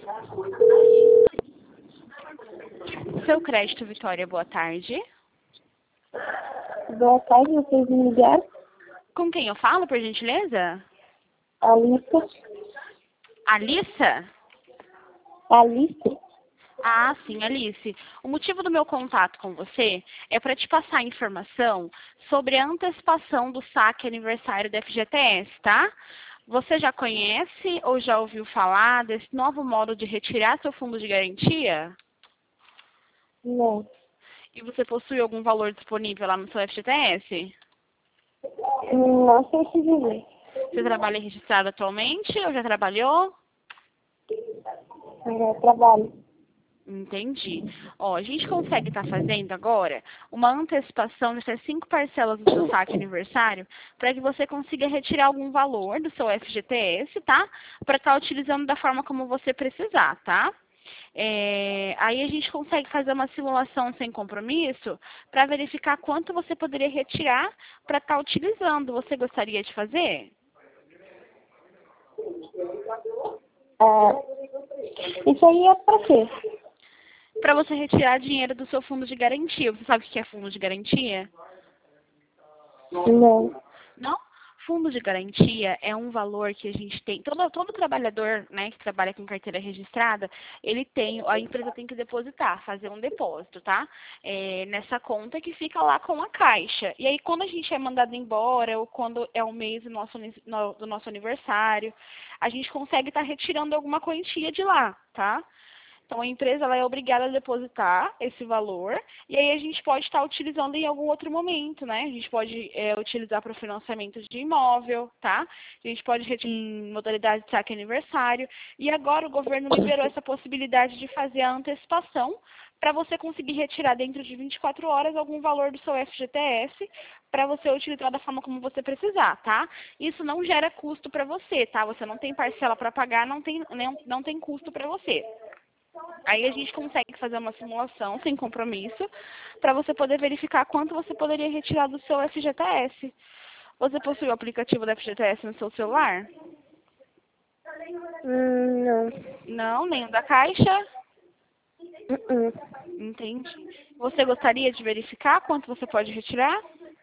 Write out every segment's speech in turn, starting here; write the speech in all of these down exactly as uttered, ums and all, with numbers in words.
Seu crédito, Vitória, boa tarde. Boa tarde, vocês me ligaram? Com quem eu falo, por gentileza? Alice. Alissa? Alice? Ah, sim, Alice. O motivo do meu contato com você é para te passar informação sobre a antecipação do saque aniversário da F G T S, tá? Você já conhece ou já ouviu falar desse novo modo de retirar seu fundo de garantia? Não. E você possui algum valor disponível lá no seu F G T S? Não sei se dizer. Você trabalha registrado atualmente ou já trabalhou? É, trabalho. Entendi. Ó, a gente consegue estar fazendo agora uma antecipação de até cinco parcelas do seu saque aniversário para que você consiga retirar algum valor do seu F G T S, tá? Para estar utilizando da forma como você precisar, tá? É, aí a gente consegue fazer uma simulação sem compromisso para verificar quanto você poderia retirar para estar utilizando. Você gostaria de fazer? Ah, isso aí é pra quê? Para você retirar dinheiro do seu fundo de garantia. Você sabe o que é fundo de garantia? Não. Não? Fundo de garantia é um valor que a gente tem. Todo, todo trabalhador, né, que trabalha com carteira registrada, ele tem, a empresa tem que depositar, fazer um depósito, tá? É, nessa conta que fica lá com a caixa. E aí, quando a gente é mandado embora, ou quando é o mês do nosso, no- do nosso aniversário, a gente consegue estar retirando alguma quantia de lá, tá? Então, a empresa ela é obrigada a depositar esse valor e aí a gente pode estar utilizando em algum outro momento, né? A gente pode é, utilizar para financiamento de imóvel, tá? A gente pode retirar em modalidade de saque aniversário. E agora o governo liberou essa possibilidade de fazer a antecipação para você conseguir retirar dentro de vinte e quatro horas algum valor do seu F G T S para você utilizar da forma como você precisar, tá? Isso não gera custo para você, tá? Você não tem parcela para pagar, não tem, não, não tem custo para você. Aí a gente consegue fazer uma simulação sem compromisso para você poder verificar quanto você poderia retirar do seu F G T S. Você possui o aplicativo do F G T S no seu celular? Hum, não. Não, nem o da Caixa? Uh-uh. Entendi. Você gostaria de verificar quanto você pode retirar?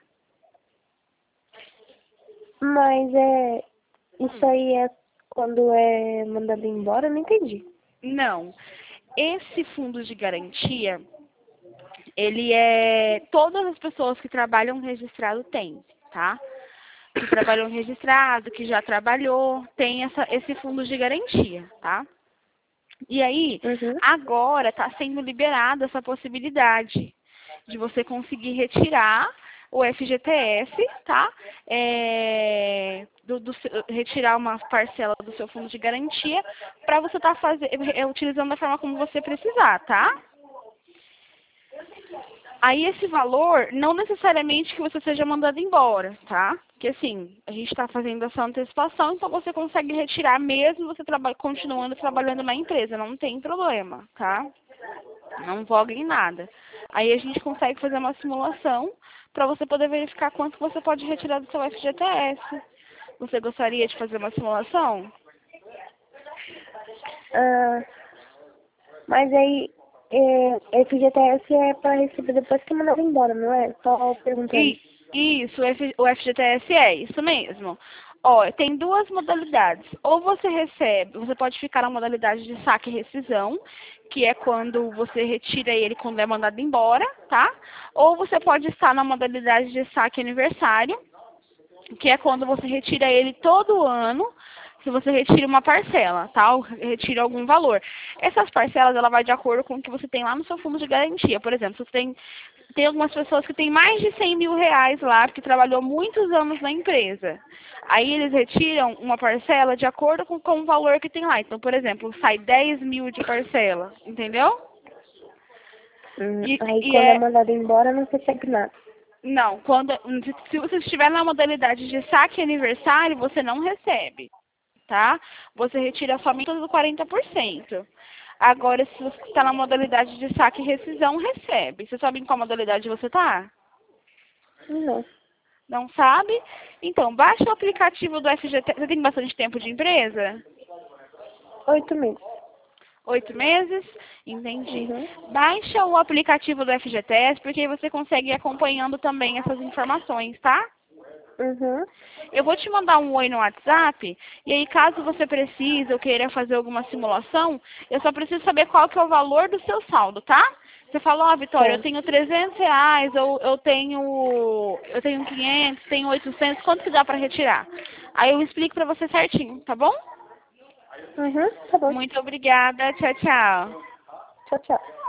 Mas é... Isso aí é quando é mandado embora? Eu não entendi. Não. Esse fundo de garantia, ele é... Todas as pessoas que trabalham registrado têm, tá? Que trabalhou registrado, que já trabalhou, tem essa, esse fundo de garantia, tá? E aí, Uhum. agora está sendo liberada essa possibilidade de você conseguir retirar o F G T S, tá? É, do, do, retirar uma parcela do seu fundo de garantia para você estar tá utilizando da forma como você precisar, tá? Aí esse valor, não necessariamente que você seja mandado embora, tá? Porque assim, a gente está fazendo essa antecipação, então você consegue retirar mesmo você traba continuando trabalhando na empresa, não tem problema, tá? Não voga em nada. Aí a gente consegue fazer uma simulação para você poder verificar quanto você pode retirar do seu F G T S. Você gostaria de fazer uma simulação? Ah, mas aí... É, F G T S é pra receber depois que é mandado embora, não é? Só perguntando. E, isso, o, F, o F G T S é isso mesmo. Ó, tem duas modalidades. Ou você recebe, você pode ficar na modalidade de saque e rescisão, que é quando você retira ele quando é mandado embora, tá? Ou você pode estar na modalidade de saque aniversário, que é quando você retira ele todo ano, se você retira uma parcela, tá? Ou retira algum valor. Essas parcelas, ela vai de acordo com o que você tem lá no seu fundo de garantia. Por exemplo, se você tem, tem algumas pessoas que têm mais de cem mil reais lá, porque trabalhou muitos anos na empresa. Aí eles retiram uma parcela de acordo com, com o valor que tem lá. Então, por exemplo, sai dez mil de parcela, entendeu? Hum, E, aí e quando é é, mandado embora não recebe nada. não, quando, se você estiver na modalidade de saque aniversário, você não recebe, tá? Você retira somente os quarenta por cento. Agora, se você está na modalidade de saque e rescisão, recebe. Você sabe em qual modalidade você está? Não. Não sabe? Então, baixa o aplicativo do F G T. Você tem bastante tempo de empresa? Oito meses. Oito meses? Entendi. Uhum. Baixa o aplicativo do F G T S, porque aí você consegue ir acompanhando também essas informações, tá? Uhum. Eu vou te mandar um oi no WhatsApp, e aí caso você precise ou queira fazer alguma simulação, eu só preciso saber qual que é o valor do seu saldo, tá? Você falou, ó, Vitória, eu Tá. tenho trezentos reais, ou eu tenho, eu tenho quinhentos, tenho oitocentos, quanto que dá pra retirar? Aí eu explico pra você certinho, tá bom? Uhum. Tá bom. Muito obrigada, tchau, tchau. Tchau, tchau.